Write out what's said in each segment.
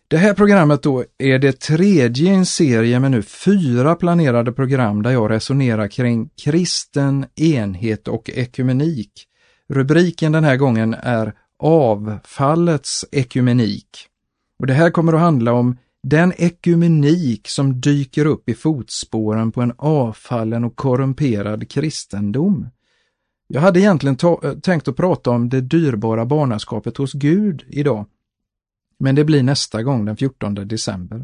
Det här programmet då är det tredje i en serie med nu 4 planerade program där jag resonerar kring kristen enhet och ekumenik. Rubriken den här gången är Avfallets ekumenik. Och det här kommer att handla om den ekumenik som dyker upp i fotspåren på en avfallen och korrumperad kristendom. Jag hade egentligen tänkt att prata om det dyrbara barnaskapet hos Gud idag. Men det blir nästa gång den 14 december.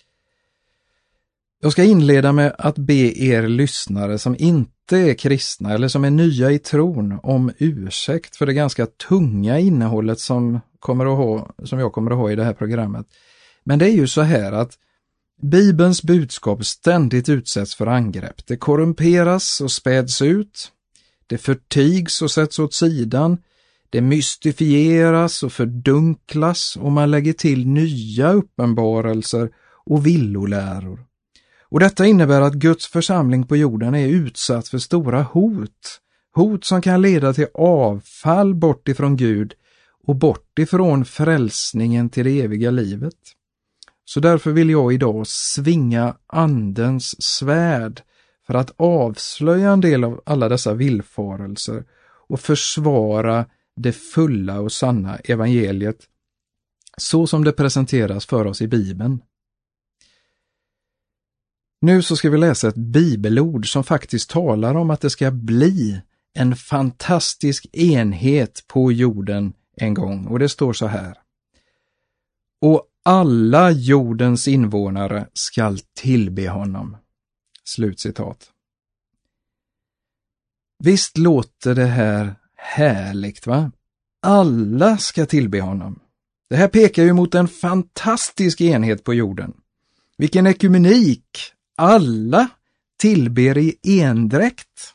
Jag ska inleda med att be er lyssnare som inte är kristna eller som är nya i tron om ursäkt för det ganska tunga innehållet som jag kommer att ha i det här programmet. Men det är ju så här att Bibelns budskap ständigt utsätts för angrepp. Det korrumperas och späds ut. Det förtigs och sätts åt sidan. Det mystifieras och fördunklas och man lägger till nya uppenbarelser och villoläror. Och detta innebär att Guds församling på jorden är utsatt för stora hot. Hot som kan leda till avfall bort ifrån Gud och bort ifrån frälsningen till det eviga livet. Så därför vill jag idag svinga andens svärd för att avslöja en del av alla dessa villfarelser och försvara det fulla och sanna evangeliet så som det presenteras för oss i Bibeln. Nu så ska vi läsa ett bibelord som faktiskt talar om att det ska bli en fantastisk enhet på jorden en gång. Och det står så här: och alla jordens invånare skall tillbe honom. Slutcitat. Visst låter det här härligt, va? Alla ska tillbe honom. Det här pekar ju mot en fantastisk enhet på jorden. Vilken ekumenik! Alla tillber i endräkt.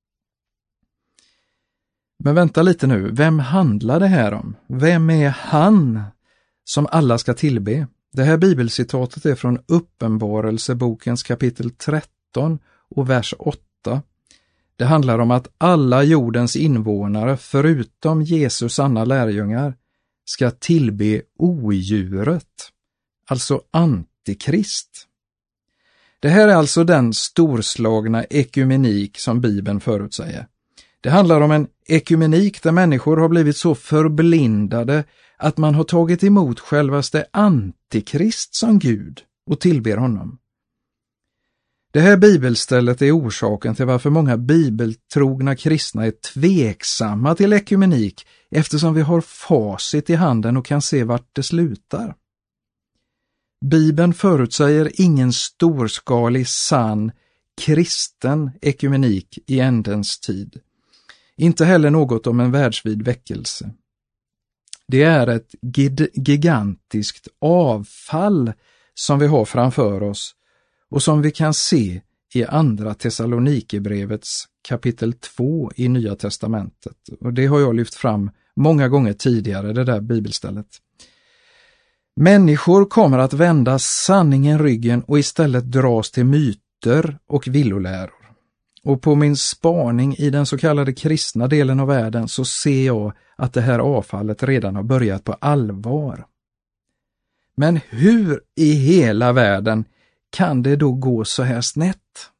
Men vänta lite nu, vem handlar det här om? Vem är han som alla ska tillbe? Det här bibelcitatet är från Uppenbarelsebokens kapitel 13 och vers 8. Det handlar om att alla jordens invånare, förutom Jesus sanna lärjungar, ska tillbe odjuret, alltså antikrist. Det här är alltså den storslagna ekumenik som Bibeln förutsäger. Det handlar om en ekumenik där människor har blivit så förblindade att man har tagit emot självaste antikrist som Gud och tillber honom. Det här bibelstället är orsaken till varför många bibeltrogna kristna är tveksamma till ekumenik, eftersom vi har facit i handen och kan se vart det slutar. Bibeln förutsäger ingen storskalig, sann, kristen ekumenik i ändens tid. Inte heller något om en världsvid väckelse. Det är ett gigantiskt avfall som vi har framför oss och som vi kan se i andra Thessalonikerbrevets kapitel 2 i Nya testamentet. Och det har jag lyft fram många gånger tidigare, det där bibelstället. Människor kommer att vända sanningen ryggen och istället dras till myter och villoläror. Och på min spaning i den så kallade kristna delen av världen så ser jag att det här avfallet redan har börjat på allvar. Men hur i hela världen kan det då gå så här snett?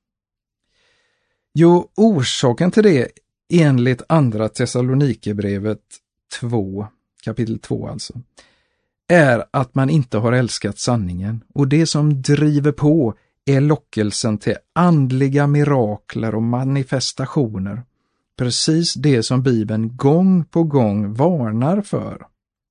Jo, orsaken till det enligt andra Thessalonikerbrevet 2, kapitel 2 alltså, är att man inte har älskat sanningen, och det som driver på är lockelsen till andliga mirakler och manifestationer, precis det som Bibeln gång på gång varnar för.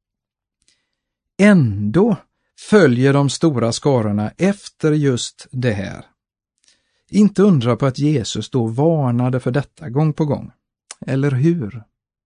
Ändå följer de stora skarorna efter just det här. Inte undra på att Jesus då varnade för detta gång på gång, eller hur?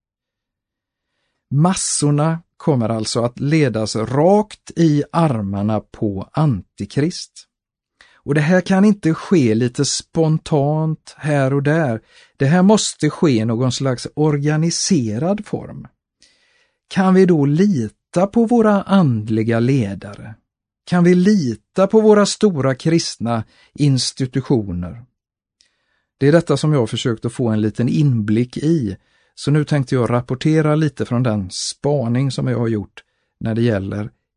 Massorna kommer alltså att ledas rakt i armarna på antikrist. Och det här kan inte ske lite spontant här och där. Det här måste ske i någon slags organiserad form. Kan vi då lita på våra andliga ledare? Kan vi lita på våra stora kristna institutioner? Det är detta som jag har försökt att få en liten inblick i. Så nu tänkte jag rapportera lite från den spaning som jag har gjort när det gäller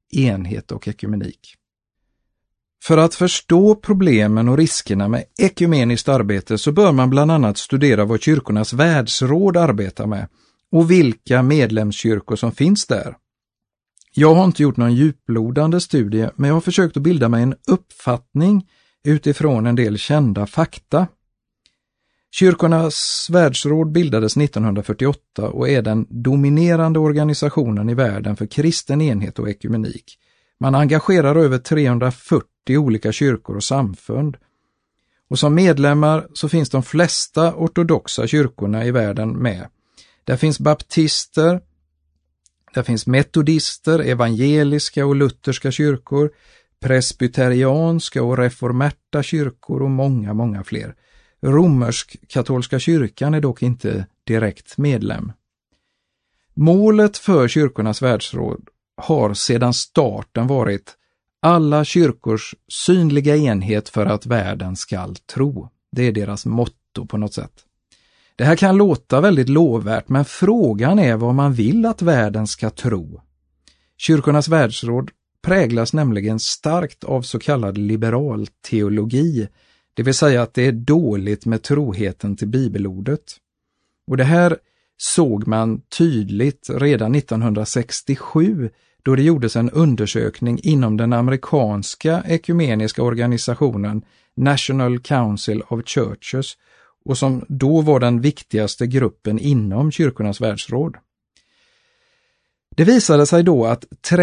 enhet och ekumenik. För att förstå problemen och riskerna med ekumeniskt arbete så bör man bland annat studera vad kyrkornas världsråd arbetar med och vilka medlemskyrkor som finns där. Jag har inte gjort någon djuplodande studie, men jag har försökt att bilda mig en uppfattning utifrån en del kända fakta. Kyrkornas världsråd bildades 1948 och är den dominerande organisationen i världen för kristen enhet och ekumenik. Man engagerar över 340 olika kyrkor och samfund. Och som medlemmar så finns de flesta ortodoxa kyrkorna i världen med. Där finns baptister, där finns metodister, evangeliska och lutherska kyrkor, presbyterianska och reformerta kyrkor och många fler. Romersk-katolska kyrkan är dock inte direkt medlem. Målet för kyrkornas världsråd har sedan starten varit alla kyrkors synliga enhet för att världen skall tro. Det är deras motto på något sätt. Det här kan låta väldigt lovvärt, men frågan är vad man vill att världen ska tro. Kyrkornas världsråd präglas nämligen starkt av så kallad liberal teologi, det vill säga att det är dåligt med troheten till bibelordet. Och det här såg man tydligt redan 1967 då det gjordes en undersökning inom den amerikanska ekumeniska organisationen National Council of Churches och som då var den viktigaste gruppen inom kyrkornas världsråd. Det visade sig då att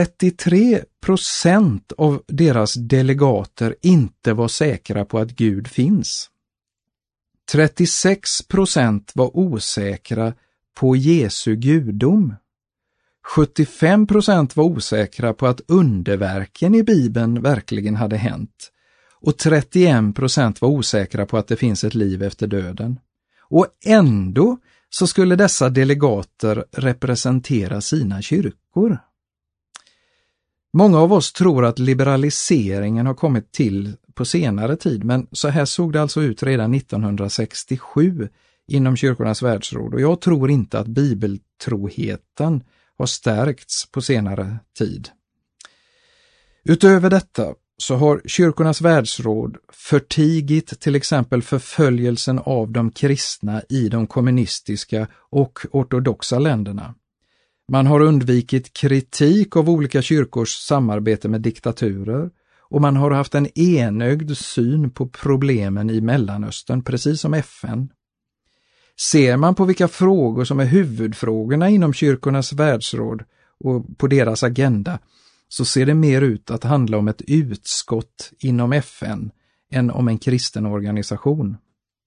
33% av deras delegater inte var säkra på att Gud finns. 36% var osäkra på Jesu gudom. 75% var osäkra på att underverken i Bibeln verkligen hade hänt. Och 31% var osäkra på att det finns ett liv efter döden. Och ändå så skulle dessa delegater representera sina kyrkor. Många av oss tror att liberaliseringen har kommit till på senare tid, men så här såg det alltså ut redan 1967 inom kyrkornas världsråd, och jag tror inte att bibeltroheten har stärkts på senare tid. Utöver detta så har kyrkornas världsråd förtigit till exempel förföljelsen av de kristna i de kommunistiska och ortodoxa länderna. Man har undvikit kritik av olika kyrkors samarbete med diktaturer och man har haft en enögd syn på problemen i Mellanöstern, precis som FN. Ser man på vilka frågor som är huvudfrågorna inom kyrkornas världsråd och på deras agenda, så ser det mer ut att handla om ett utskott inom FN än om en kristen organisation.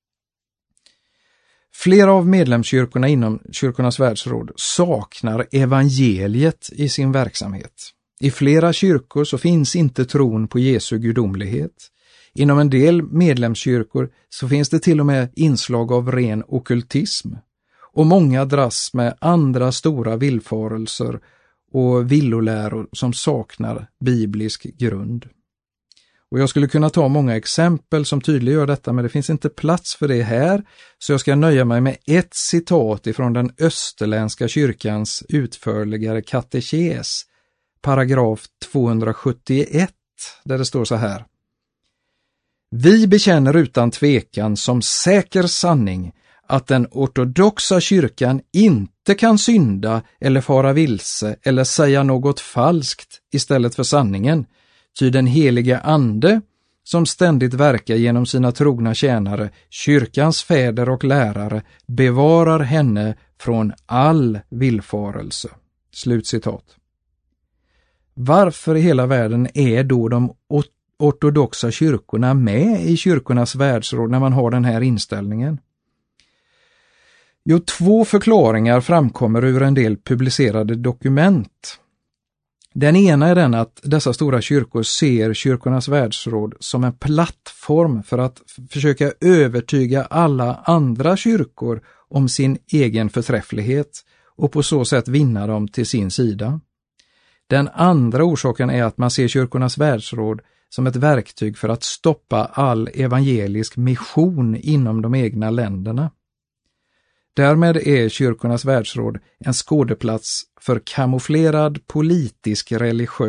Flera av medlemskyrkorna inom kyrkornas världsråd saknar evangeliet i sin verksamhet. I flera kyrkor så finns inte tron på Jesu gudomlighet. Inom en del medlemskyrkor så finns det till och med inslag av ren okkultism. Och många dras med andra stora villfarelser och villoläror som saknar biblisk grund. Och jag skulle kunna ta många exempel som tydliggör detta, men det finns inte plats för det här, så jag ska nöja mig med ett citat ifrån den österländska kyrkans utförligare katekes, paragraf 271, där det står så här: Vi bekänner utan tvekan som säker sanning att den ortodoxa kyrkan inte kan synda eller fara vilse eller säga något falskt istället för sanningen, ty den helige ande, som ständigt verkar genom sina trogna tjänare, kyrkans fäder och lärare, bevarar henne från all villfarelse. Slutcitat. Varför i hela världen är då de ortodoxa kyrkorna med i kyrkornas världsråd när man har den här inställningen? Jo, 2 förklaringar framkommer ur en del publicerade dokument. Den ena är den att dessa stora kyrkor ser kyrkornas världsråd som en plattform för att försöka övertyga alla andra kyrkor om sin egen förträfflighet och på så sätt vinna dem till sin sida. Den andra orsaken är att man ser kyrkornas världsråd som ett verktyg för att stoppa all evangelisk mission inom de egna länderna. Därmed är kyrkornas världsråd en skådeplats för kamouflerad politisk religiös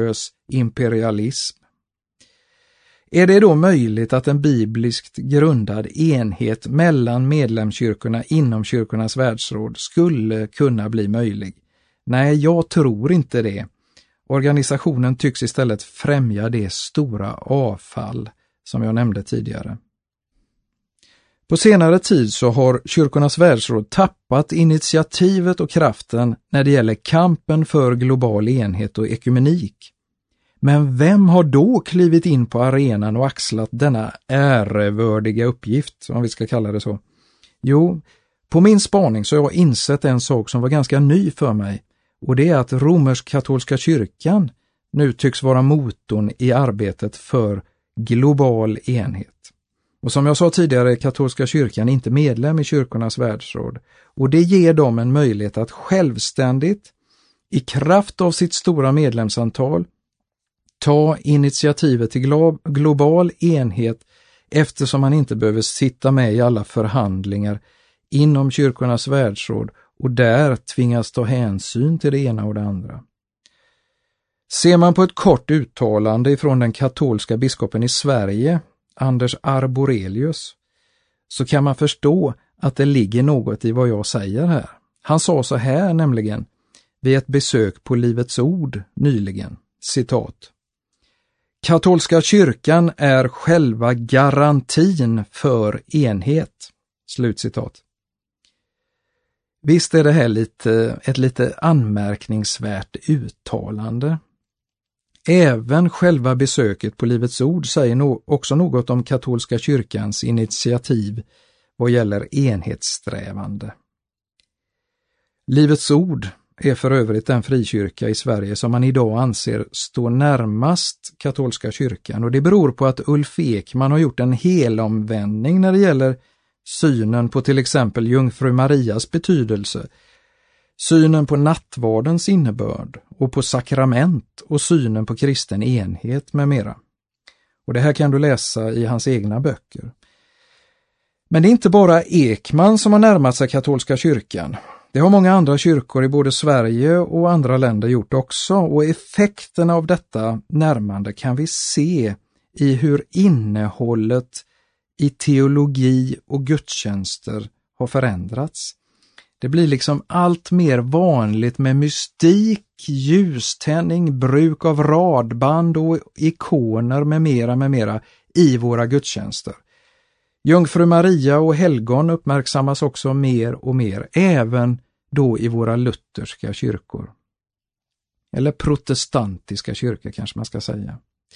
imperialism. Är det då möjligt att en bibliskt grundad enhet mellan medlemskyrkorna inom kyrkornas världsråd skulle kunna bli möjlig? Nej, jag tror inte det. Organisationen tycks istället främja det stora avfall som jag nämnde tidigare. På senare tid så har kyrkornas världsråd tappat initiativet och kraften när det gäller kampen för global enhet och ekumenik. Men vem har då klivit in på arenan och axlat denna ärevördiga uppgift, om vi ska kalla det så? Jo, på min spaning så har jag insett en sak som var ganska ny för mig, och det är att romersk-katolska kyrkan nu tycks vara motorn i arbetet för global enhet. Och som jag sa tidigare är katolska kyrkan inte medlem i kyrkornas världsråd, och det ger dem en möjlighet att självständigt, i kraft av sitt stora medlemsantal, ta initiativet till global enhet, eftersom man inte behöver sitta med i alla förhandlingar inom kyrkornas världsråd och där tvingas ta hänsyn till det ena och det andra. Ser man på ett kort uttalande från den katolska biskopen i Sverige, Anders Arborelius, så kan man förstå att det ligger något i vad jag säger här. Han sa så här nämligen vid ett besök på Livets Ord nyligen, citat: "Katolska kyrkan är själva garantin för enhet." Slutcitat. Visst är det här ett lite anmärkningsvärt uttalande. Även själva besöket på Livets Ord säger också något om katolska kyrkans initiativ vad gäller enhetssträvande. Livets Ord är för övrigt den frikyrka i Sverige som man idag anser står närmast katolska kyrkan, och det beror på att Ulf Ekman har gjort en helomvändning när det gäller synen på till exempel Jungfru Marias betydelse, synen på nattvardens innebörd och på sakrament och synen på kristen enhet med mera. Och det här kan du läsa i hans egna böcker. Men det är inte bara Ekman som har närmat sig katolska kyrkan. Det har många andra kyrkor i både Sverige och andra länder gjort också, och effekterna av detta närmande kan vi se i hur innehållet i teologi och gudstjänster har förändrats. Det blir liksom allt mer vanligt med mystik, ljuständning, bruk av radband och ikoner med mera i våra gudstjänster. Jungfru Maria och helgon uppmärksammas också mer och mer, även då i våra lutherska kyrkor. Eller protestantiska kyrkor kanske man ska säga.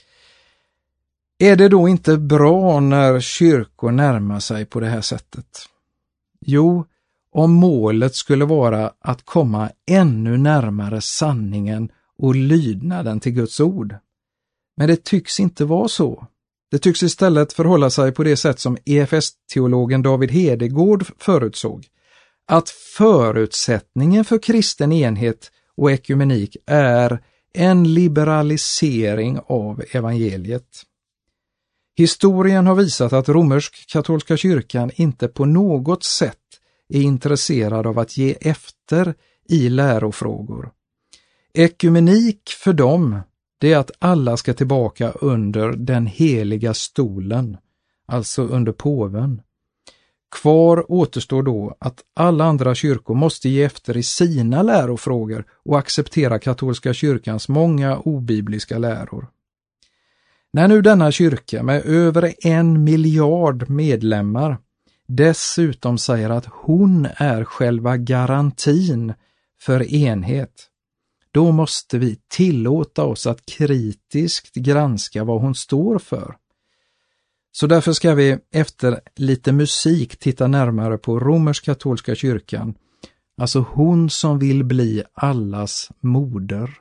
Är det då inte bra när kyrkor närmar sig på det här sättet? Jo, om målet skulle vara att komma ännu närmare sanningen och lydnaden till Guds ord. Men det tycks inte vara så. Det tycks istället förhålla sig på det sätt som EFS-teologen David Hedegård förutsåg, att förutsättningen för kristen enhet och ekumenik är en liberalisering av evangeliet. Historien har visat att romersk-katolska kyrkan inte på något sätt är intresserad av att ge efter i lärofrågor. Ekumenik för dem, det är att alla ska tillbaka under den heliga stolen, alltså under påven. Kvar återstår då att alla andra kyrkor måste ge efter i sina lärofrågor och acceptera katolska kyrkans många obibliska läror. När nu denna kyrka med över 1 miljard medlemmar dessutom säger att hon är själva garantin för enhet, då måste vi tillåta oss att kritiskt granska vad hon står för. Så därför ska vi efter lite musik titta närmare på romersk-katolska kyrkan, alltså hon som vill bli allas moder.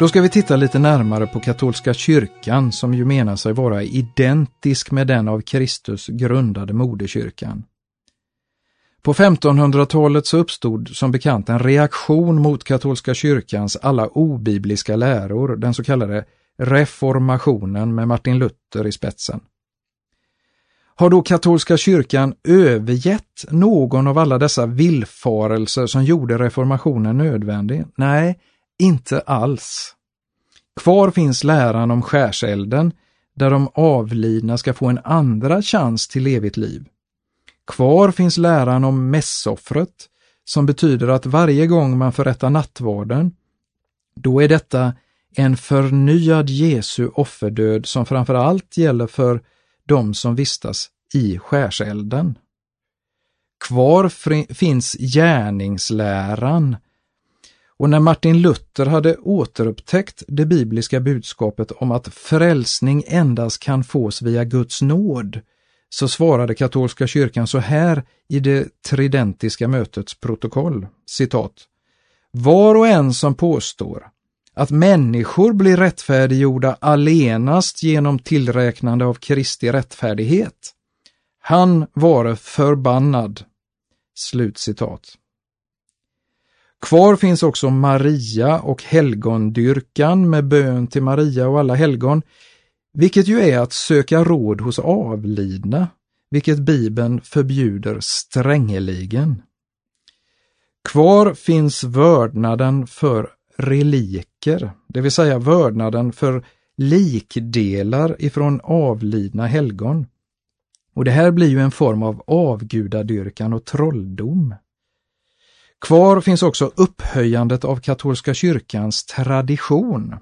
Då ska vi titta lite närmare på katolska kyrkan, som ju menar sig vara identisk med den av Kristus grundade moderkyrkan. På 1500-talet så uppstod som bekant en reaktion mot katolska kyrkans alla obibliska läror, den så kallade reformationen med Martin Luther i spetsen. Har då katolska kyrkan övergett någon av alla dessa villfarelser som gjorde reformationen nödvändig? Nej, inte alls. Kvar finns läran om skärselden, där de avlidna ska få en andra chans till evigt liv. Kvar finns läran om mässoffret, som betyder att varje gång man förrättar nattvarden, då är detta en förnyad Jesu offerdöd som framför allt gäller för de som vistas i skärselden. Kvar finns gärningsläran. Och när Martin Luther hade återupptäckt det bibliska budskapet om att frälsning endast kan fås via Guds nåd, så svarade katolska kyrkan så här i det tridentiska mötets protokoll, citat: "Var och en som påstår att människor blir rättfärdiggjorda allenast genom tillräknande av Kristi rättfärdighet, han vare förbannad." Slutcitat. Kvar finns också Maria och helgondyrkan med bön till Maria och alla helgon, vilket ju är att söka råd hos avlidna, vilket Bibeln förbjuder strängeligen. Kvar finns vördnaden för reliker, det vill säga vördnaden för likdelar ifrån avlidna helgon. Och det här blir ju en form av avgudadyrkan och trolldom. Kvar finns också upphöjandet av katolska kyrkans tradition.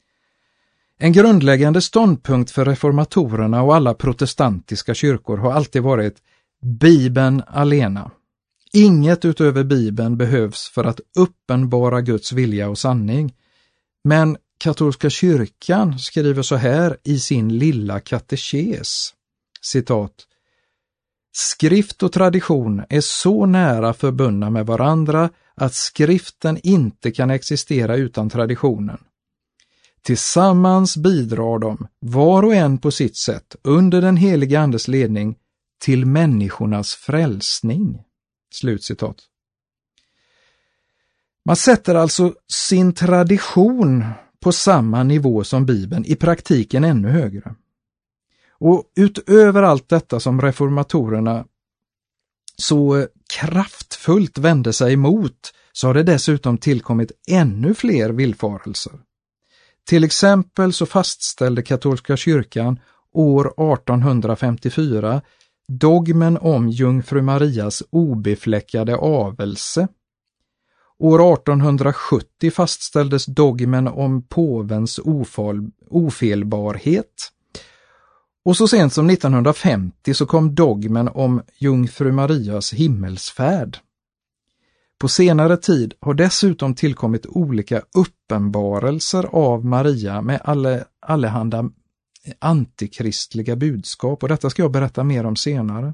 En grundläggande ståndpunkt för reformatorerna och alla protestantiska kyrkor har alltid varit Bibeln alena. Inget utöver Bibeln behövs för att uppenbara Guds vilja och sanning. Men katolska kyrkan skriver så här i sin lilla katekes, citat: "Skrift och tradition är så nära förbundna med varandra att skriften inte kan existera utan traditionen. Tillsammans bidrar de, var och en på sitt sätt, under den heliga andes ledning, till människornas frälsning." Slutcitat. Man sätter alltså sin tradition på samma nivå som Bibeln, i praktiken ännu högre. Och utöver allt detta som reformatorerna så kraftfullt vände sig emot, så har det dessutom tillkommit ännu fler villfarelser. Till exempel så fastställde katolska kyrkan år 1854 dogmen om jungfru Marias obefläckade avelse. År 1870 fastställdes dogmen om påvens ofelbarhet. Och så sent som 1950 så kom dogmen om jungfru Marias himmelsfärd. På senare tid har dessutom tillkommit olika uppenbarelser av Maria med allehanda antikristliga budskap, och detta ska jag berätta mer om senare.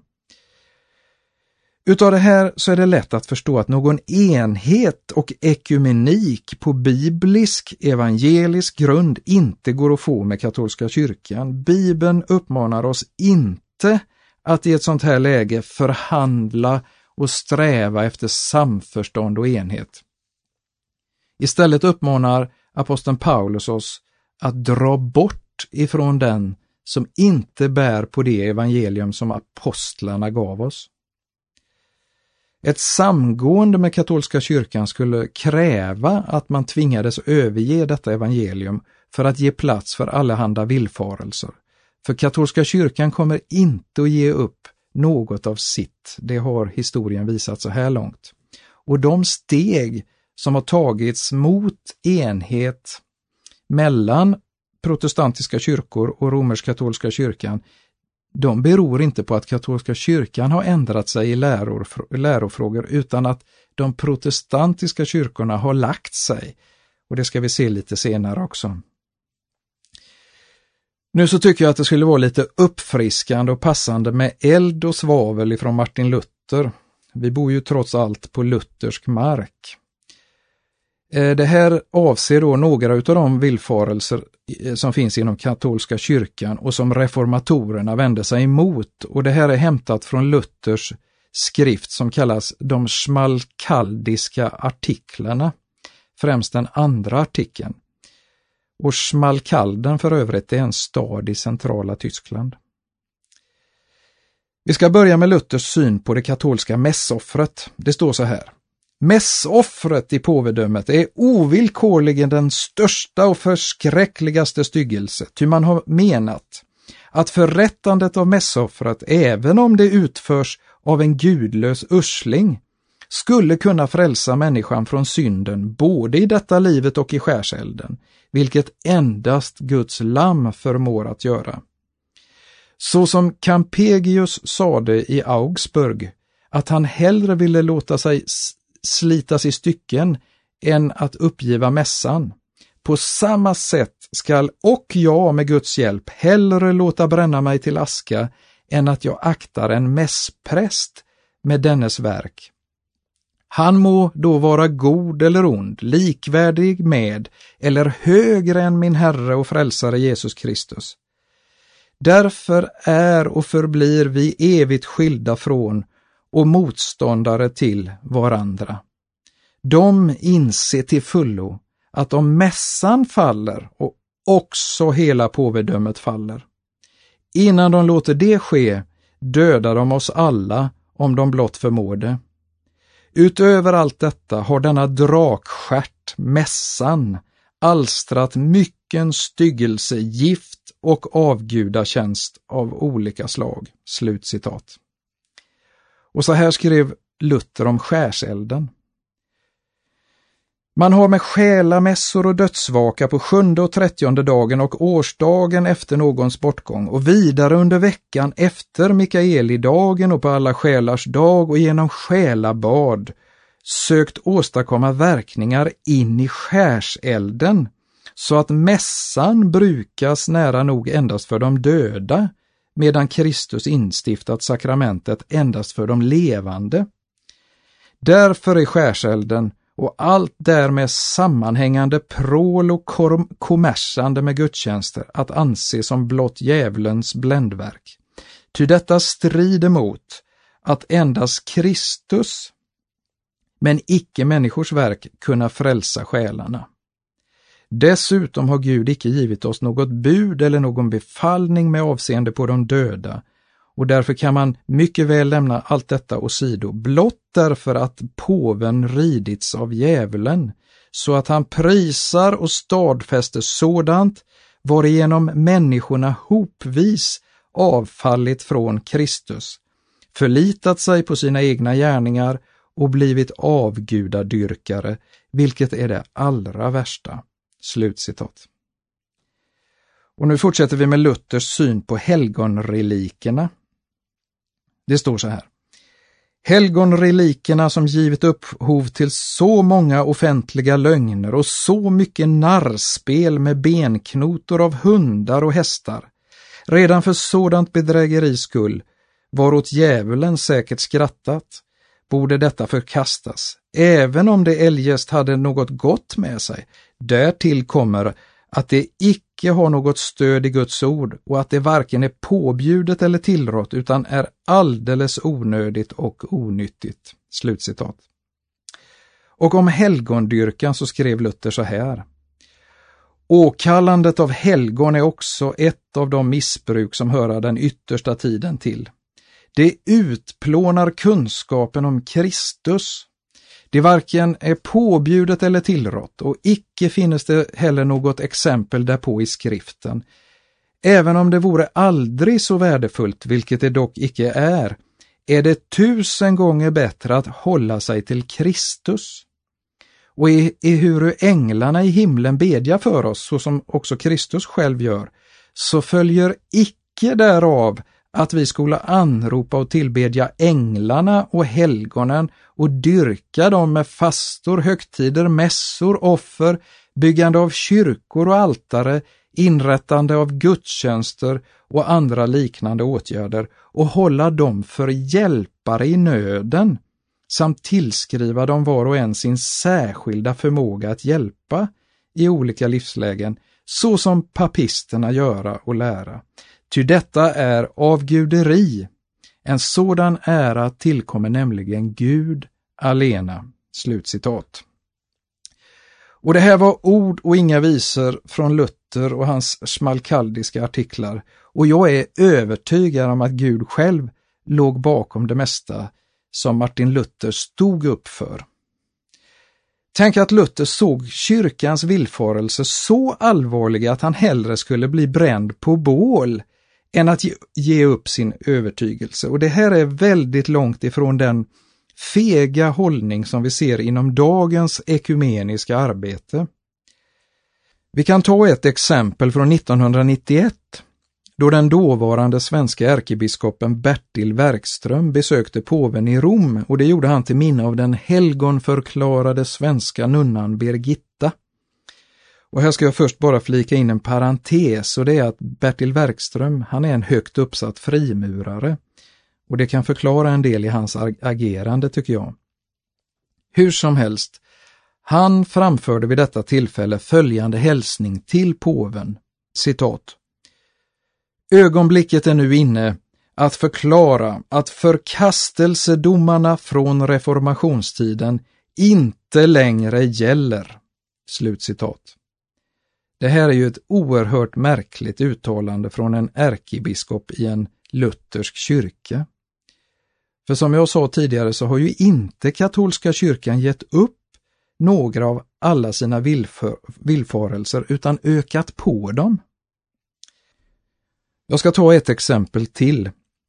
Utav det här så är det lätt att förstå att någon enhet och ekumenik på biblisk, evangelisk grund inte går att få med katolska kyrkan. Bibeln uppmanar oss inte att i ett sånt här läge förhandla och sträva efter samförstånd och enhet. Istället uppmanar aposteln Paulus oss att dra bort ifrån den som inte bär på det evangelium som apostlarna gav oss. Ett samgående med katolska kyrkan skulle kräva att man tvingades överge detta evangelium för att ge plats för allehanda villfarelser. För katolska kyrkan kommer inte att ge upp något av sitt. Det har historien visat så här långt. Och de steg som har tagits mot enhet mellan protestantiska kyrkor och romersk-katolska kyrkan, de beror inte på att katolska kyrkan har ändrat sig i lärofrågor, utan att de protestantiska kyrkorna har lagt sig. Och det ska vi se lite senare också. Nu så tycker jag att det skulle vara lite uppfriskande och passande med eld och svavel ifrån Martin Luther. Vi bor ju trots allt på luthersk mark. Det här avser då några av de villfarelser som finns inom katolska kyrkan och som reformatorerna vände sig emot. Och det här är hämtat från Luthers skrift som kallas de schmalkaldiska artiklarna, främst den andra artikeln. Och Schmalkalden för övrigt är en stad i centrala Tyskland. Vi ska börja med Luthers syn på det katolska mässoffret. Det står så här: mässoffret i påvedömet är ovillkorligen den största och förskräckligaste styggelse, ty man har menat att förrättandet av mässoffret, även om det utförs av en gudlös ursling, skulle kunna frälsa människan från synden både i detta livet och i skärselden, vilket endast Guds lamm förmår att göra. Så som Campegius sade i Augsburg, att han hellre ville låta sig slitas i stycken än att uppgiva mässan. På samma sätt skall och jag med Guds hjälp hellre låta bränna mig till aska än att jag aktar en mässpräst med dennes verk. Han må då vara god eller ond, likvärdig med eller högre än min Herre och frälsare Jesus Kristus. Därför är och förblir vi evigt skilda från och motståndare till varandra. De inser till fullo att om mässan faller och också hela påvedömet faller. Innan de låter det ske dödar de oss alla om de blott förmår det. Utöver allt detta har denna drakstjärt, mässan, alstrat mycken styggelse, gift och avgudatjänst av olika slag. Slutcitat. Och så här skrev Luther om skärselden. Man har med själamässor och dödsvaka på 7:e och 30:e dagen och årsdagen efter någons bortgång och vidare under veckan efter Mikaelidagen och på alla själars dag och genom själabad sökt åstadkomma verkningar in i skärselden så att mässan brukas nära nog endast för de döda medan Kristus instiftat sakramentet endast för de levande. Därför är skärselden och allt därmed sammanhängande prål och kommersande med gudstjänster att anse som blott djävulens bländverk. Ty detta strider mot att endast Kristus, men icke människors verk, kunna frälsa själarna. Dessutom har Gud icke givit oss något bud eller någon befallning med avseende på de döda, och därför kan man mycket väl lämna allt detta åsido, blott därför att påven ridits av djävulen, så att han prisar och stadfäster sådant, varigenom människorna hopvis avfallit från Kristus, förlitat sig på sina egna gärningar och blivit avgudadyrkare, vilket är det allra värsta. Slutcitat. Och nu fortsätter vi med Luthers syn på helgonrelikerna. Det står så här: helgonrelikerna som givit upphov till så många offentliga lögner och så mycket narrspel med benknotor av hundar och hästar, redan för sådant bedrägeris skull, varåt djävulen säkert skrattat, borde detta förkastas, även om det eljest hade något gott med sig. Därtill kommer att det icke har något stöd i Guds ord och att det varken är påbjudet eller tillrått utan är alldeles onödigt och onyttigt. Slutcitat. Och om helgondyrkan så skrev Luther så här: åkallandet av helgon är också ett av de missbruk som hör den yttersta tiden till. Det utplånar kunskapen om Kristus. Det varken är påbjudet eller tillrått och icke finnes det heller något exempel därpå i skriften. Även om det vore aldrig så värdefullt, vilket det dock icke är det 1000 gånger bättre att hålla sig till Kristus. Och ehuru änglarna i himlen bedjar för oss, så som också Kristus själv gör, så följer icke därav att vi skulle anropa och tillbedja änglarna och helgonen och dyrka dem med fastor, högtider, mässor, offer, byggande av kyrkor och altare, inrättande av gudstjänster och andra liknande åtgärder och hålla dem för hjälpare i nöden samt tillskriva dem var och en sin särskilda förmåga att hjälpa i olika livslägen, så som papisterna göra och lära. Ty detta är avguderi. En sådan ära tillkommer nämligen Gud alena. Slutcitat. Och det här var ord och inga visor från Luther och hans smalkaldiska artiklar. Och jag är övertygad om att Gud själv låg bakom det mesta som Martin Luther stod upp för. Tänk att Luther såg kyrkans villfarelse så allvarliga att han hellre skulle bli bränd på bål än att ge upp sin övertygelse. Och det här är väldigt långt ifrån den fega hållning som vi ser inom dagens ekumeniska arbete. Vi kan ta ett exempel från 1991, då den dåvarande svenska ärkebiskopen Bertil Werkström besökte påven i Rom, och det gjorde han till minne av den helgonförklarade svenska nunnan Birgitta. Och här ska jag först bara flika in en parentes, och det är att Bertil Werkström, han är en högt uppsatt frimurare. Och det kan förklara en del i hans agerande, tycker jag. Hur som helst, han framförde vid detta tillfälle följande hälsning till påven, citat: ögonblicket är nu inne att förklara att förkastelsedomarna från reformationstiden inte längre gäller. Slutcitat. Det här är ju ett oerhört märkligt uttalande från en ärkebiskop i en luthersk kyrka. För som jag sa tidigare så har ju inte katolska kyrkan gett upp några av alla sina villfarelser utan ökat på dem. Jag ska ta ett exempel till.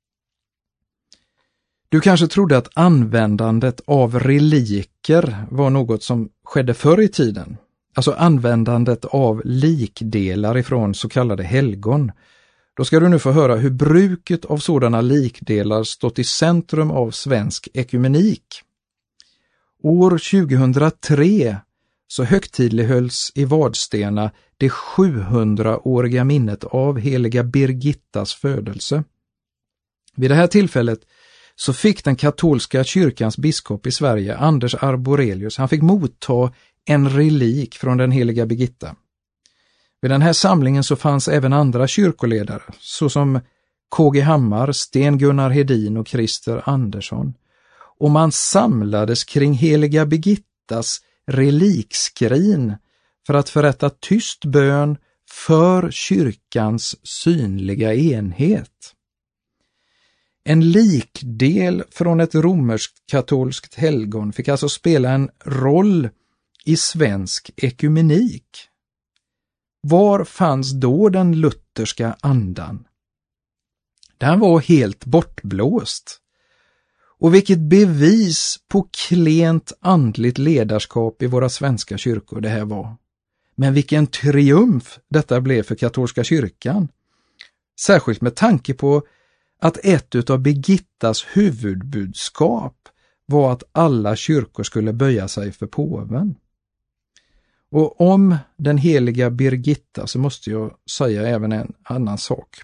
Du kanske trodde att användandet av reliker var något som skedde förr i tiden. Alltså användandet av likdelar ifrån så kallade helgon. Då ska du nu få höra hur bruket av sådana likdelar stått i centrum av svensk ekumenik. År 2003 så högtidlighölls i Vadstena det 700-åriga minnet av heliga Birgittas födelse. Vid det här tillfället så fick den katolska kyrkans biskop i Sverige, Anders Arborelius, han fick motta en relik från den heliga Birgitta. Vid den här samlingen så fanns även andra kyrkoledare, såsom K.G. Hammar, Sten-Gunnar Hedin och Christer Andersson. Och man samlades kring heliga Birgittas relikskrin för att förrätta tyst bön för kyrkans synliga enhet. En likdel från ett romersk-katolskt helgon fick alltså spela en roll i svensk ekumenik. Var fanns då den lutherska andan? Den var helt bortblåst. Och vilket bevis på klent andligt ledarskap i våra svenska kyrkor det här var. Men vilken triumf detta blev för katolska kyrkan. Särskilt med tanke på att ett av Birgittas huvudbudskap var att alla kyrkor skulle böja sig för påven. Och om den heliga Birgitta så måste jag säga även en annan sak.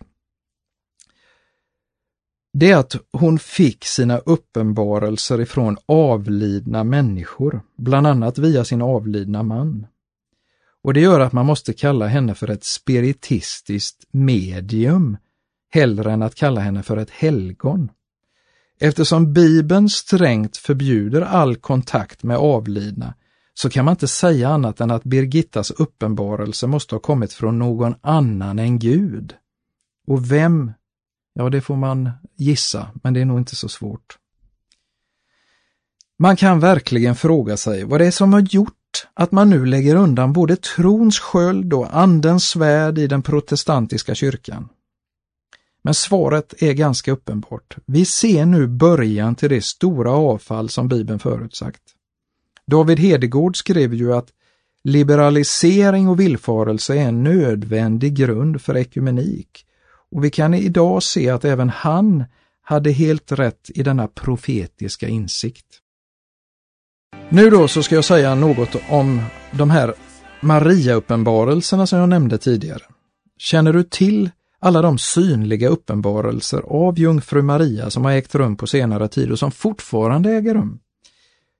Det är att hon fick sina uppenbarelser ifrån avlidna människor, bland annat via sin avlidna man. Och det gör att man måste kalla henne för ett spiritistiskt medium, hellre än att kalla henne för ett helgon. Eftersom Bibeln strängt förbjuder all kontakt med avlidna, så kan man inte säga annat än att Birgittas uppenbarelse måste ha kommit från någon annan än Gud. Och vem? Ja, det får man gissa, men det är nog inte så svårt. Man kan verkligen fråga sig vad det är som har gjort att man nu lägger undan både trons sköld och andens svärd i den protestantiska kyrkan. Men svaret är ganska uppenbart. Vi ser nu början till det stora avfall som Bibeln förutsagt. David Hedegård skrev ju att liberalisering och villfarelse är en nödvändig grund för ekumenik. Och vi kan idag se att även han hade helt rätt i denna profetiska insikt. Nu då så ska jag säga något om de här Maria-uppenbarelserna som jag nämnde tidigare. Känner du till alla de synliga uppenbarelser av jungfru Maria som har ägt rum på senare tid och som fortfarande äger rum?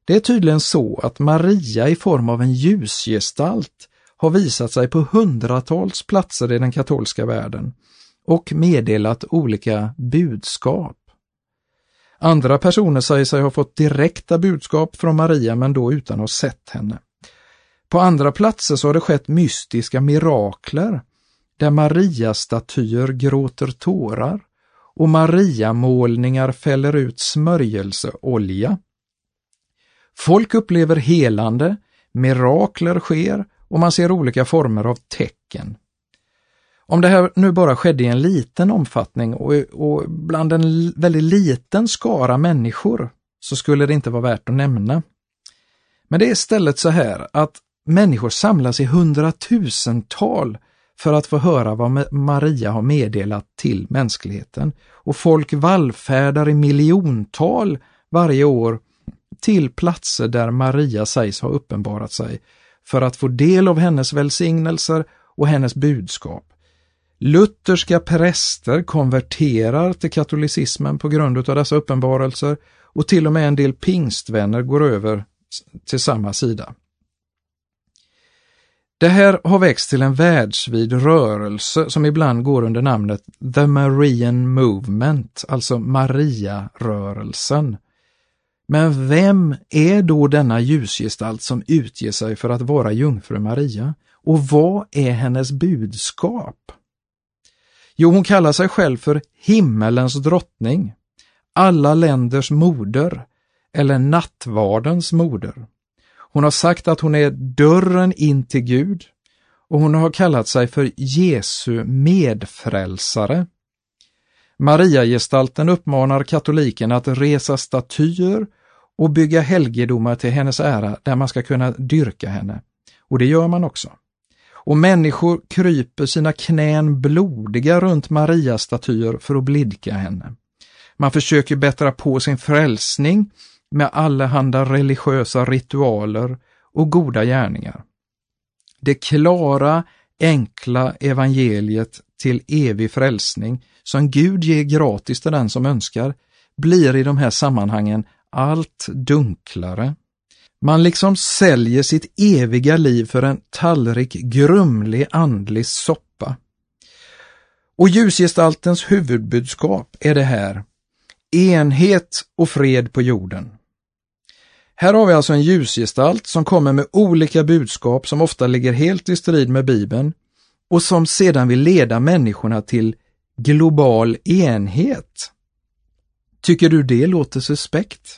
Det är tydligen så att Maria i form av en ljusgestalt har visat sig på hundratals platser i den katolska världen och meddelat olika budskap. Andra personer säger sig ha fått direkta budskap från Maria, men då utan att ha sett henne. På andra platser så har det skett mystiska mirakler där Maria-statyer gråter tårar och Maria-målningar fäller ut smörjelseolja. Folk upplever helande, mirakler sker och man ser olika former av tecken. Om det här nu bara skedde i en liten omfattning och bland en väldigt liten skara människor så skulle det inte vara värt att nämna. Men det är istället så här att människor samlas i hundratusental för att få höra vad Maria har meddelat till mänskligheten. Och folk vallfärdar i miljontal varje år till platser där Maria sägs ha uppenbarat sig för att få del av hennes välsignelser och hennes budskap. Lutherska präster konverterar till katolicismen på grund av dessa uppenbarelser och till och med en del pingstvänner går över till samma sida. Det här har växt till en världsvid rörelse som ibland går under namnet The Marian Movement, alltså Maria-rörelsen. Men vem är då denna ljusgestalt som utger sig för att vara jungfru Maria? Och vad är hennes budskap? Jo, hon kallar sig själv för himmelens drottning, alla länders moder eller nattvardens moder. Hon har sagt att hon är dörren in till Gud och hon har kallat sig för Jesu medfrälsare. Maria-gestalten uppmanar katoliken att resa statyer och bygga helgedomar till hennes ära där man ska kunna dyrka henne. Och det gör man också. Och människor kryper sina knän blodiga runt Maria-statyer för att blidka henne. Man försöker bättra på sin frälsning med allehanda religiösa ritualer och goda gärningar. Det klara, enkla evangeliet till evig frälsning som Gud ger gratis till den som önskar blir i de här sammanhangen allt dunklare. Man liksom säljer sitt eviga liv för en tallrik grumlig andlig soppa. Och ljusgestaltens huvudbudskap är det här: enhet och fred på jorden. Här har vi alltså en ljusgestalt som kommer med olika budskap som ofta ligger helt i strid med Bibeln och som sedan vill leda människorna till global enhet. Tycker du det låter suspekt?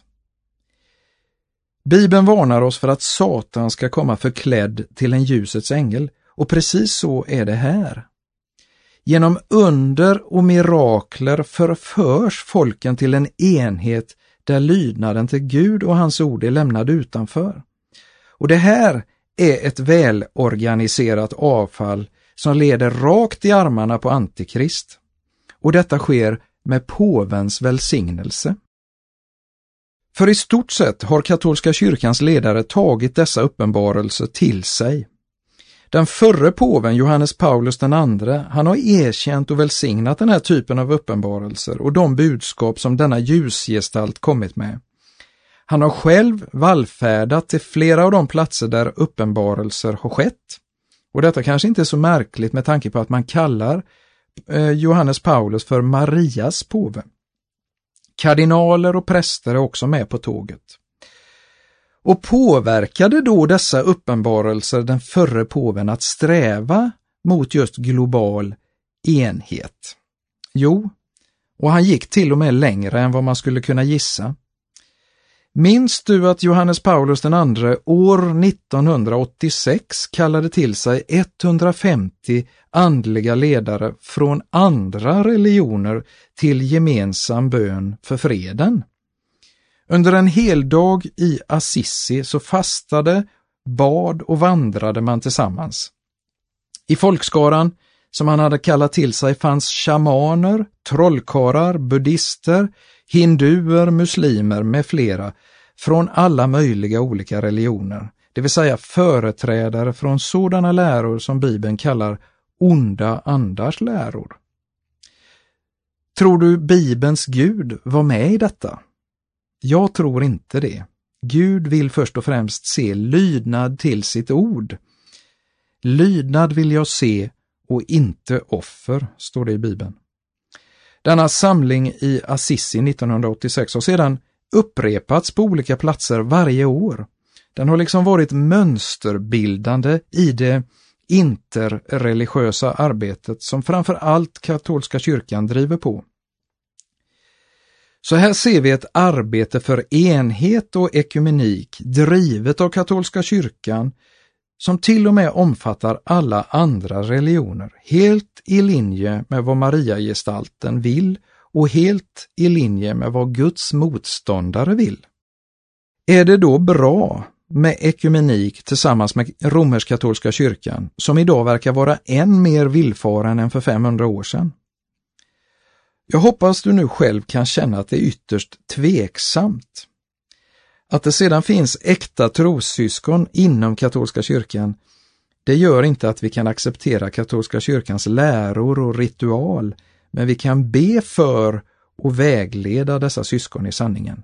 Bibeln varnar oss för att Satan ska komma förklädd till en ljusets ängel, och precis så är det här. Genom under och mirakler förförs folken till en enhet där lydnaden till Gud och hans ord är lämnad utanför. Och det här är ett välorganiserat avfall som leder rakt i armarna på Antikrist. Och detta sker med påvens välsignelse. För i stort sett har katolska kyrkans ledare tagit dessa uppenbarelser till sig. Den förre påven Johannes Paulus II, han har erkänt och välsignat den här typen av uppenbarelser och de budskap som denna ljusgestalt kommit med. Han har själv vallfärdat till flera av de platser där uppenbarelser har skett. Och detta kanske inte är så märkligt med tanke på att man kallar Johannes Paulus för Marias påve. Kardinaler och präster är också med på tåget. Och påverkade då dessa uppenbarelser den förre påven att sträva mot just global enhet? Jo, och han gick till och med längre än vad man skulle kunna gissa. Minns du att Johannes Paulus II år 1986 kallade till sig 150 andliga ledare från andra religioner till gemensam bön för freden? Under en hel dag i Assisi så fastade, bad och vandrade man tillsammans. I folkskaran som han hade kallat till sig fanns shamaner, trollkarlar, buddister, hinduer, muslimer med flera från alla möjliga olika religioner, det vill säga företrädare från sådana läror som Bibeln kallar onda andars läror. Tror du Bibelns Gud var med i detta? Jag tror inte det. Gud vill först och främst se lydnad till sitt ord. Lydnad vill jag se och inte offer, står det i Bibeln. Denna samling i Assisi 1986 har sedan upprepats på olika platser varje år. Den har liksom varit mönsterbildande i det interreligiösa arbetet som framför allt katolska kyrkan driver på. Så här ser vi ett arbete för enhet och ekumenik drivet av katolska kyrkan som till och med omfattar alla andra religioner, helt i linje med vad Mariagestalten vill och helt i linje med vad Guds motståndare vill. Är det då bra med ekumenik tillsammans med romersk-katolska kyrkan, som idag verkar vara än mer villfaren än för 500 år sedan? Jag hoppas du nu själv kan känna att det är ytterst tveksamt. Att det sedan finns äkta trossyskon inom katolska kyrkan, det gör inte att vi kan acceptera katolska kyrkans läror och ritual, men vi kan be för och vägleda dessa syskon i sanningen.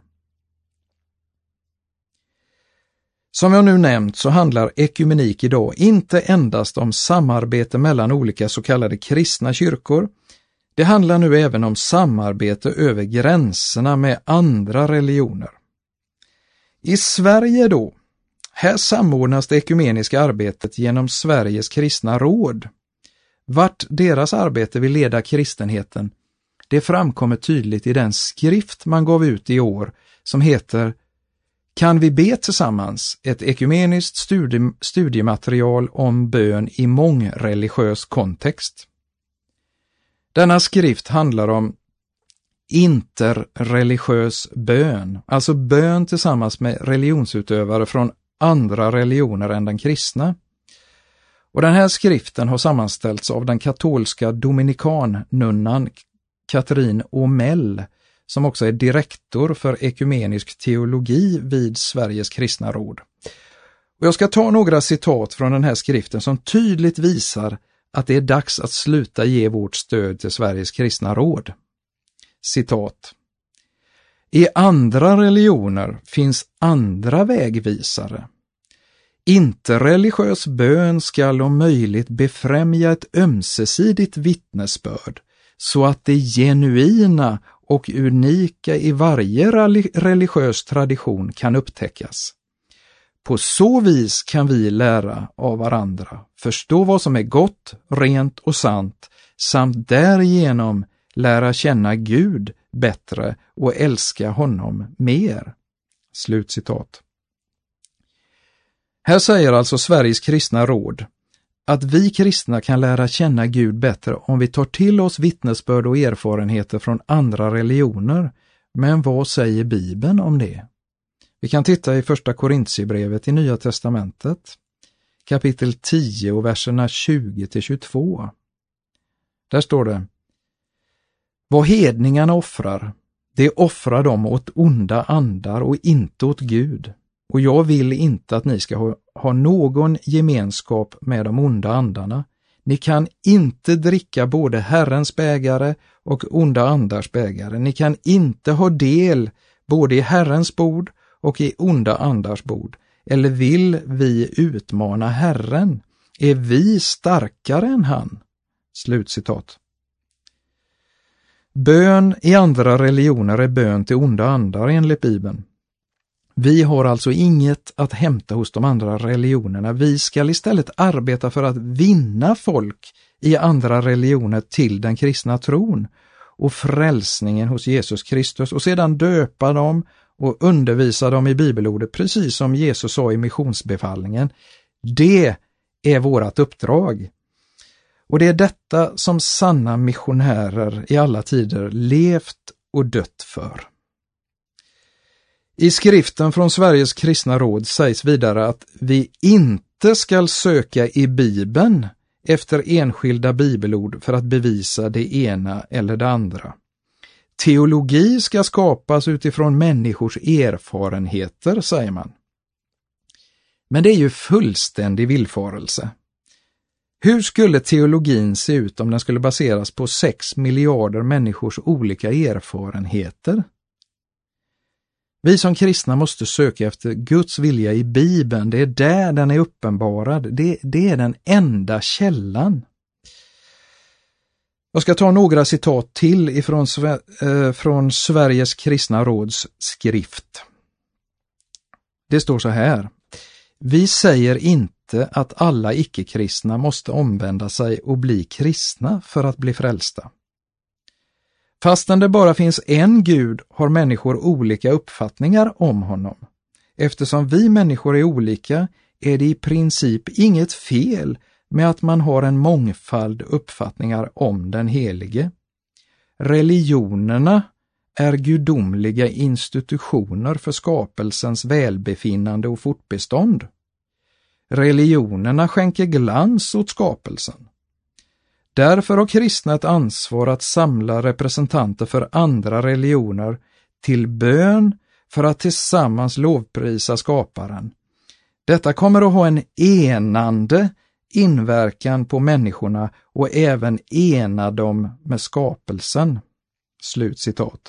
Som jag nu nämnt så handlar ekumenik idag inte endast om samarbete mellan olika så kallade kristna kyrkor. Det handlar nu även om samarbete över gränserna med andra religioner. I Sverige då, här samordnas det ekumeniska arbetet genom Sveriges kristna råd. Vart deras arbete vill leda kristenheten, det framkommer tydligt i den skrift man gav ut i år som heter Kan vi be tillsammans? Ett ekumeniskt studiematerial om bön i mångreligiös kontext. Denna skrift handlar om interreligiös bön, alltså bön tillsammans med religionsutövare från andra religioner än den kristna. Och den här skriften har sammanställts av den katolska dominikannunnan Katrin Åmell, som också är direktor för ekumenisk teologi vid Sveriges kristna råd. Och jag ska ta några citat från den här skriften som tydligt visar att det är dags att sluta ge vårt stöd till Sveriges kristna råd. Citat. I andra religioner finns andra vägvisare. Interreligiös bön skall om möjligt befrämja ett ömsesidigt vittnesbörd så att det genuina och unika i varje religiös tradition kan upptäckas. På så vis kan vi lära av varandra, förstå vad som är gott, rent och sant, samt därigenom lära känna Gud bättre och älska honom mer. Slutcitat. Här säger alltså Sveriges kristna råd att vi kristna kan lära känna Gud bättre om vi tar till oss vittnesbörd och erfarenheter från andra religioner. Men vad säger Bibeln om det? Vi kan titta i första Korintierbrevet i Nya testamentet, kapitel 10 och verserna 20-22. Där står det: Vad hedningarna offrar, det offrar de åt onda andar och inte åt Gud. Och jag vill inte att ni ska ha någon gemenskap med de onda andarna. Ni kan inte dricka både Herrens bägare och onda andars bägare. Ni kan inte ha del både i Herrens bord och i onda andars bord. Eller vill vi utmana Herren? Är vi starkare än han? Slutcitat. Bön i andra religioner är bön till onda andar enligt Bibeln. Vi har alltså inget att hämta hos de andra religionerna. Vi ska istället arbeta för att vinna folk i andra religioner till den kristna tron och frälsningen hos Jesus Kristus och sedan döpa dem och undervisa dem i bibelordet precis som Jesus sa i missionsbefallningen. Det är vårt uppdrag. Och det är detta som sanna missionärer i alla tider levt och dött för. I skriften från Sveriges kristna råd sägs vidare att vi inte ska söka i Bibeln efter enskilda bibelord för att bevisa det ena eller det andra. Teologi ska skapas utifrån människors erfarenheter, säger man. Men det är ju fullständig villfarelse. Hur skulle teologin se ut om den skulle baseras på 6 miljarder människors olika erfarenheter? Vi som kristna måste söka efter Guds vilja i Bibeln. Det är där den är uppenbarad. Det är den enda källan. Jag ska ta några citat till från Sveriges kristna råds skrift. Det står så här: Vi säger inte att alla icke-kristna måste omvända sig och bli kristna för att bli frälsta. Fastän det bara finns en Gud har människor olika uppfattningar om honom. Eftersom vi människor är olika är det i princip inget fel med att man har en mångfald uppfattningar om den helige. Religionerna är gudomliga institutioner för skapelsens välbefinnande och fortbestånd. Religionerna skänker glans åt skapelsen. Därför har kristna ett ansvar att samla representanter för andra religioner till bön för att tillsammans lovprisa skaparen. Detta kommer att ha en enande inverkan på människorna och även ena dem med skapelsen. Slutcitat.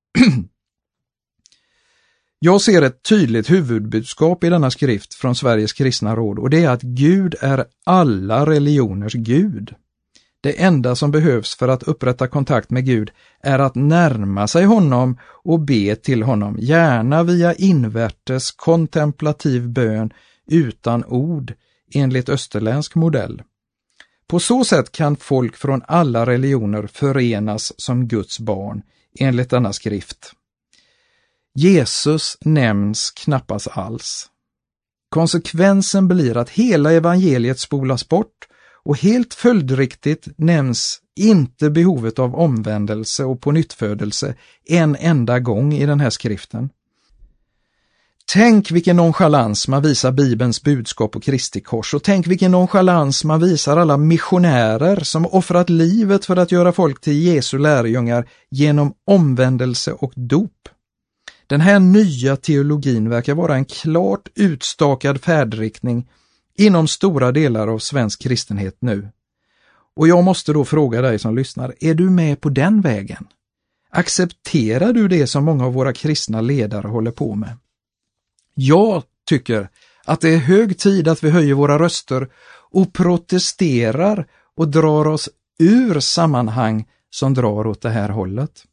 Jag ser ett tydligt huvudbudskap i denna skrift från Sveriges kristna råd, och det är att Gud är alla religioners Gud. Det enda som behövs för att upprätta kontakt med Gud är att närma sig honom och be till honom, gärna via invärtes kontemplativ bön utan ord enligt österländsk modell. På så sätt kan folk från alla religioner förenas som Guds barn enligt denna skrift. Jesus nämns knappast alls. Konsekvensen blir att hela evangeliet spolas bort, och helt följdriktigt nämns inte behovet av omvändelse och pånyttfödelse en enda gång i den här skriften. Tänk vilken nonchalans man visar Bibelns budskap och Kristi kors, och tänk vilken nonchalans man visar alla missionärer som offrat livet för att göra folk till Jesu lärjungar genom omvändelse och dop. Den här nya teologin verkar vara en klart utstakad färdriktning inom stora delar av svensk kristenhet nu. Och jag måste då fråga dig som lyssnar, är du med på den vägen? Accepterar du det som många av våra kristna ledare håller på med? Jag tycker att det är hög tid att vi höjer våra röster och protesterar och drar oss ur sammanhang som drar åt det här hållet.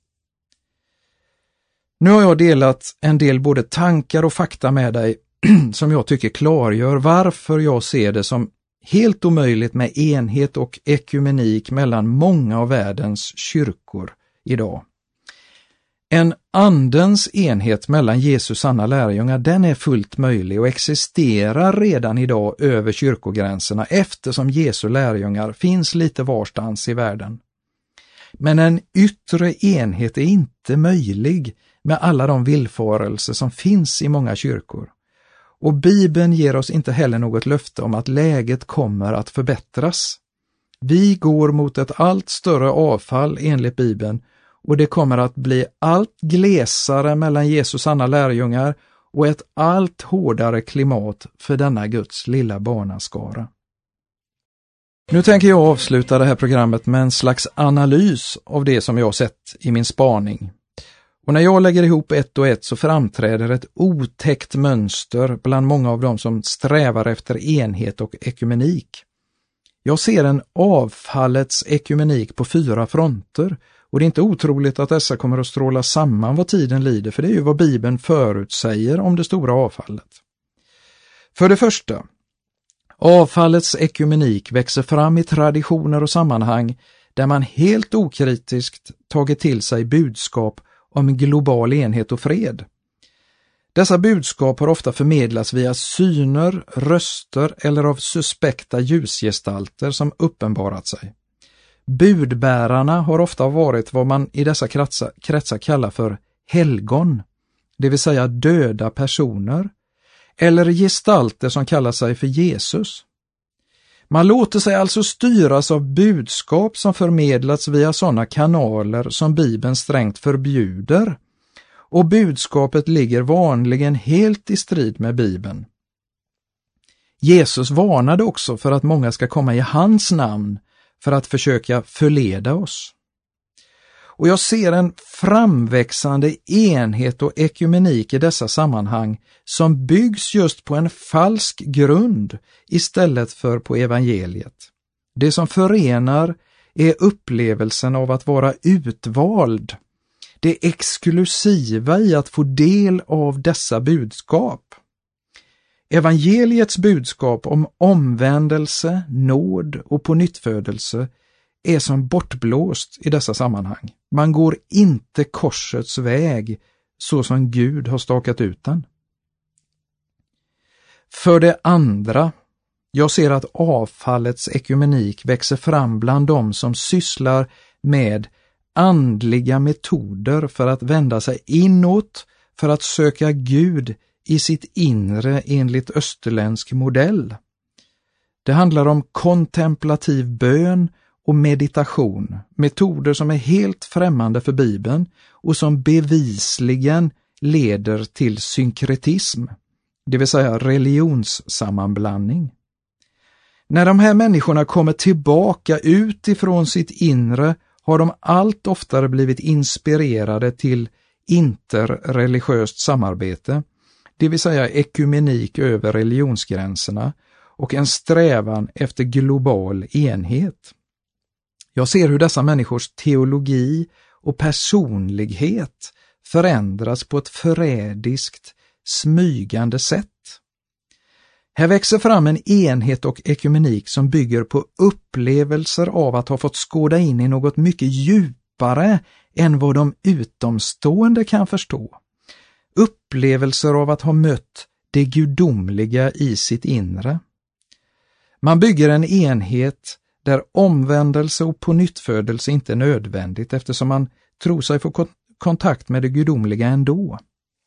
Nu har jag delat en del både tankar och fakta med dig som jag tycker klargör varför jag ser det som helt omöjligt med enhet och ekumenik mellan många av världens kyrkor idag. En andens enhet mellan Jesus sanna lärjungar, den är fullt möjlig och existerar redan idag över kyrkogränserna eftersom Jesu lärjungar finns lite varstans i världen. Men en yttre enhet är inte möjlig med alla de villfarelser som finns i många kyrkor. Och Bibeln ger oss inte heller något löfte om att läget kommer att förbättras. Vi går mot ett allt större avfall enligt Bibeln, och det kommer att bli allt glesare mellan Jesus sanna lärjungar och ett allt hårdare klimat för denna Guds lilla barnaskara. Nu tänker jag avsluta det här programmet med en slags analys av det som jag har sett i min spaning. Och när jag lägger ihop ett och ett så framträder ett otäckt mönster bland många av dem som strävar efter enhet och ekumenik. Jag ser en avfallets ekumenik på 4 fronter, och det är inte otroligt att dessa kommer att stråla samman vad tiden lider, för det är ju vad Bibeln förutsäger om det stora avfallet. För det första, avfallets ekumenik växer fram i traditioner och sammanhang där man helt okritiskt tagit till sig budskap om global enhet och fred. Dessa budskap har ofta förmedlats via syner, röster eller av suspekta ljusgestalter som uppenbarat sig. Budbärarna har ofta varit vad man i dessa kretsar kallar för helgon, det vill säga döda personer, eller gestalter som kallar sig för Jesus. Man låter sig alltså styras av budskap som förmedlats via sådana kanaler som Bibeln strängt förbjuder, och budskapet ligger vanligen helt i strid med Bibeln. Jesus varnade också för att många ska komma i hans namn för att försöka förleda oss. Och jag ser en framväxande enhet och ekumenik i dessa sammanhang som byggs just på en falsk grund istället för på evangeliet. Det som förenar är upplevelsen av att vara utvald, det exklusiva i att få del av dessa budskap. Evangeliets budskap om omvändelse, nåd och pånyttfödelse är som bortblåst i dessa sammanhang. Man går inte korsets väg så som Gud har stakat ut den. För det andra, jag ser att avfallets ekumenik växer fram bland dem som sysslar med andliga metoder för att vända sig inåt, för att söka Gud i sitt inre enligt österländsk modell. Det handlar om kontemplativ bön och meditation, metoder som är helt främmande för Bibeln och som bevisligen leder till synkretism, det vill säga religionssammanblandning. När de här människorna kommer tillbaka utifrån sitt inre har de allt oftare blivit inspirerade till interreligiöst samarbete, det vill säga ekumenik över religionsgränserna och en strävan efter global enhet. Jag ser hur dessa människors teologi och personlighet förändras på ett förrädiskt, smygande sätt. Här växer fram en enhet och ekumenik som bygger på upplevelser av att ha fått skåda in i något mycket djupare än vad de utomstående kan förstå. Upplevelser av att ha mött det gudomliga i sitt inre. Man bygger en enhet där omvändelse och pånyttfödelse inte är nödvändigt eftersom man tror sig få kontakt med det gudomliga ändå.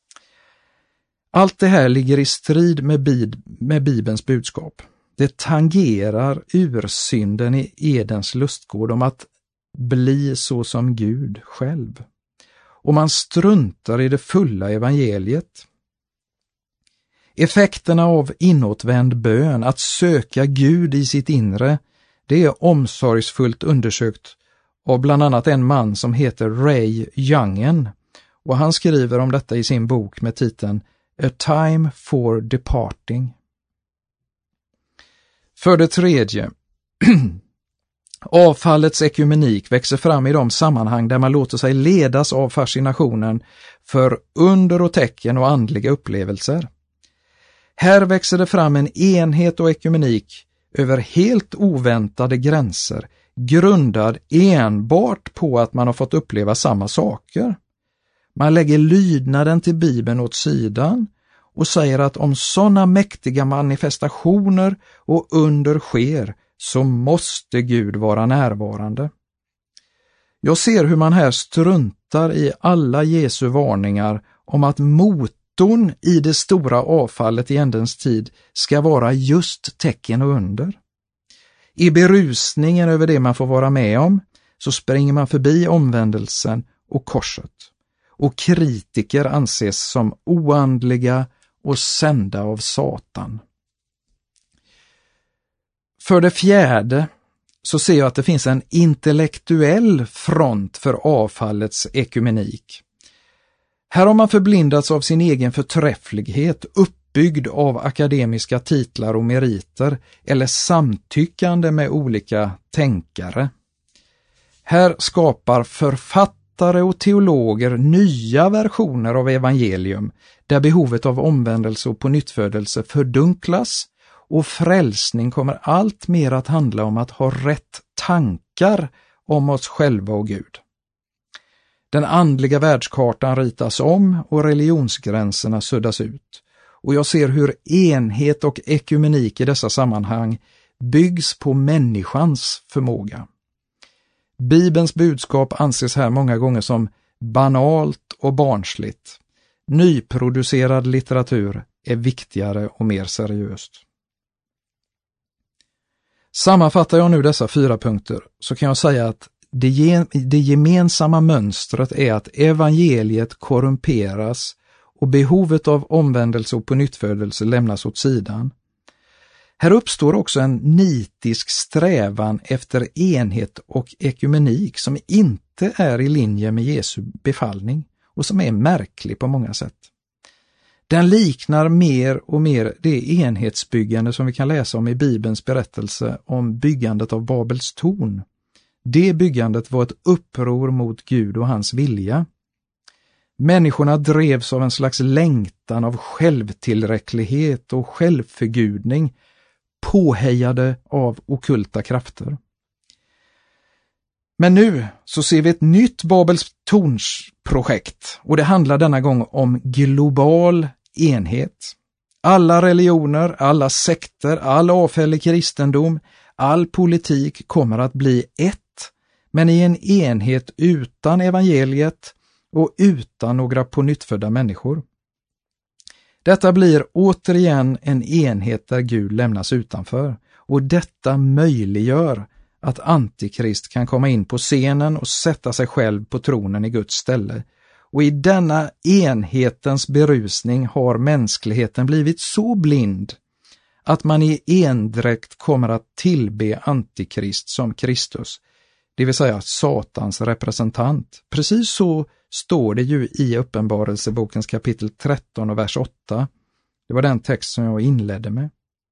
Allt det här ligger i strid med Bibelns budskap. Det tangerar ursynden i Edens lustgård om att bli så som Gud själv. Och man struntar i det fulla evangeliet. Effekterna av inåtvänd bön, att söka Gud i sitt inre, det är omsorgsfullt undersökt av bland annat en man som heter Ray Youngen, och han skriver om detta i sin bok med titeln A Time for Departing. För det tredje, avfallets ekumenik växer fram i de sammanhang där man låter sig ledas av fascinationen för under och tecken och andliga upplevelser. Här växer det fram en enhet och ekumenik över helt oväntade gränser, grundad enbart på att man har fått uppleva samma saker. Man lägger lydnaden till Bibeln åt sidan och säger att om sådana mäktiga manifestationer och under sker så måste Gud vara närvarande. Jag ser hur man här struntar i alla Jesu varningar om att motorn i det stora avfallet i ändens tid ska vara just tecken och under. I berusningen över det man får vara med om så springer man förbi omvändelsen och korset. Och kritiker anses som oandliga och sända av Satan. För det fjärde så ser jag att det finns en intellektuell front för avfallets ekumenik. Här har man förblindats av sin egen förträfflighet, uppbyggd av akademiska titlar och meriter eller samtyckande med olika tänkare. Här skapar författare och teologer nya versioner av evangelium där behovet av omvändelse och pånyttfödelse fördunklas och frälsning kommer allt mer att handla om att ha rätt tankar om oss själva och Gud. Den andliga världskartan ritas om och religionsgränserna suddas ut. Och jag ser hur enhet och ekumenik i dessa sammanhang byggs på människans förmåga. Bibelns budskap anses här många gånger som banalt och barnsligt. Nyproducerad litteratur är viktigare och mer seriöst. Sammanfattar jag nu dessa 4 punkter så kan jag säga att det gemensamma mönstret är att evangeliet korrumperas och behovet av omvändelse och pånyttfödelse lämnas åt sidan. Här uppstår också en nitisk strävan efter enhet och ekumenik som inte är i linje med Jesu befallning och som är märklig på många sätt. Den liknar mer och mer det enhetsbyggande som vi kan läsa om i Bibelns berättelse om byggandet av Babels torn. Det byggandet var ett uppror mot Gud och hans vilja. Människorna drevs av en slags längtan av självtillräcklighet och självförgudning, påhejade av ockulta krafter. Men nu så ser vi ett nytt Babels tornsprojekt och det handlar denna gång om global enhet. Alla religioner, alla sekter, all avfällig kristendom, all politik kommer att bli ett, men i en enhet utan evangeliet och utan några pånyttfödda människor. Detta blir återigen en enhet där Gud lämnas utanför och detta möjliggör att Antikrist kan komma in på scenen och sätta sig själv på tronen i Guds ställe. Och i denna enhetens berusning har mänskligheten blivit så blind att man i endräkt kommer att tillbe Antikrist som Kristus, det vill säga Satans representant. Precis så står det ju i Uppenbarelsebokens kapitel 13 och vers 8. Det var den text som jag inledde med.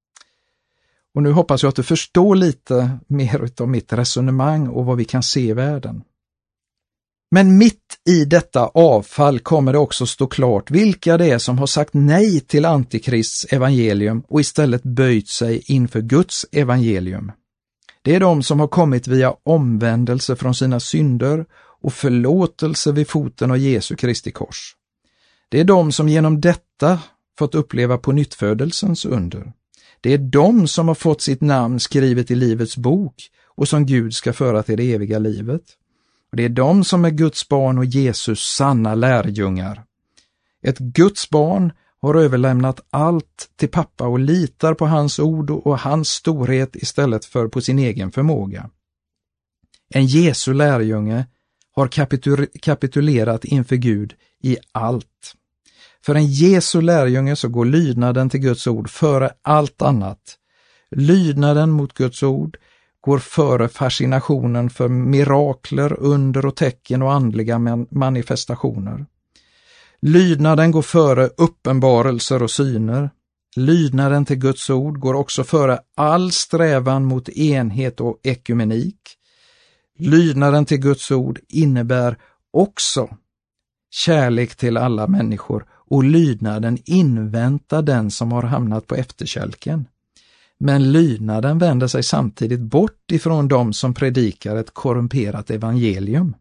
Och nu hoppas jag att du förstår lite mer av mitt resonemang och vad vi kan se i världen. Men mitt i detta avfall kommer det också stå klart vilka det är som har sagt nej till Antikrists evangelium och istället böjt sig inför Guds evangelium. Det är de som har kommit via omvändelse från sina synder och förlåtelse vid foten av Jesu Kristi kors. Det är de som genom detta fått uppleva på nyttfödelsens under. Det är de som har fått sitt namn skrivet i livets bok och som Gud ska föra till det eviga livet. Och det är de som är Guds barn och Jesus sanna lärjungar. Ett Guds barn har överlämnat allt till pappa och litar på hans ord och hans storhet istället för på sin egen förmåga. En Jesu lärjunge har kapitulerat inför Gud i allt. För en Jesu lärjunge så går lydnaden till Guds ord före allt annat. Lydnaden mot Guds ord går före fascinationen för mirakler, under och tecken och andliga manifestationer. Lydnaden går före uppenbarelser och syner. Lydnaden till Guds ord går också före all strävan mot enhet och ekumenik. Lydnaden till Guds ord innebär också kärlek till alla människor och lydnaden inväntar den som har hamnat på efterkälken. Men lydnaden vänder sig samtidigt bort ifrån dem som predikar ett korrumperat evangelium.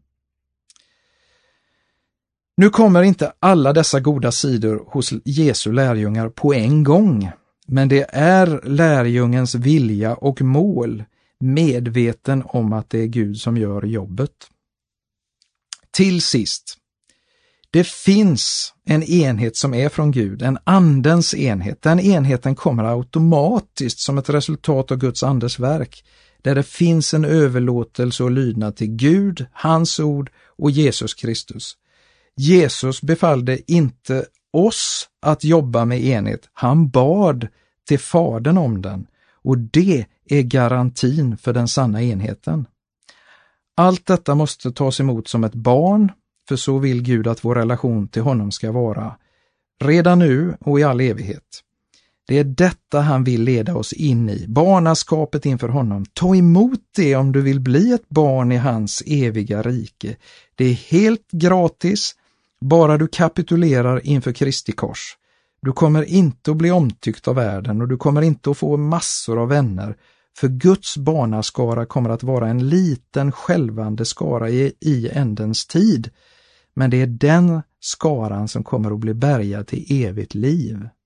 Nu kommer inte alla dessa goda sidor hos Jesu lärjungar på en gång, men det är lärjungens vilja och mål, medveten om att det är Gud som gör jobbet. Till sist, det finns en enhet som är från Gud, en andens enhet. Den enheten kommer automatiskt som ett resultat av Guds andes verk, där det finns en överlåtelse och lydnad till Gud, hans ord och Jesus Kristus. Jesus befallde inte oss att jobba med enhet, han bad till Fadern om den, och det är garantin för den sanna enheten. Allt detta måste tas emot som ett barn, för så vill Gud att vår relation till honom ska vara, redan nu och i all evighet. Det är detta han vill leda oss in i, barnaskapet inför honom. Ta emot det om du vill bli ett barn i hans eviga rike. Det är helt gratis, bara du kapitulerar inför Kristi kors. Du kommer inte att bli omtyckt av världen och du kommer inte att få massor av vänner, för Guds barnaskara kommer att vara en liten skälvande skara i ändens tid. Men det är den skaran som kommer att bli bärgad till evigt liv.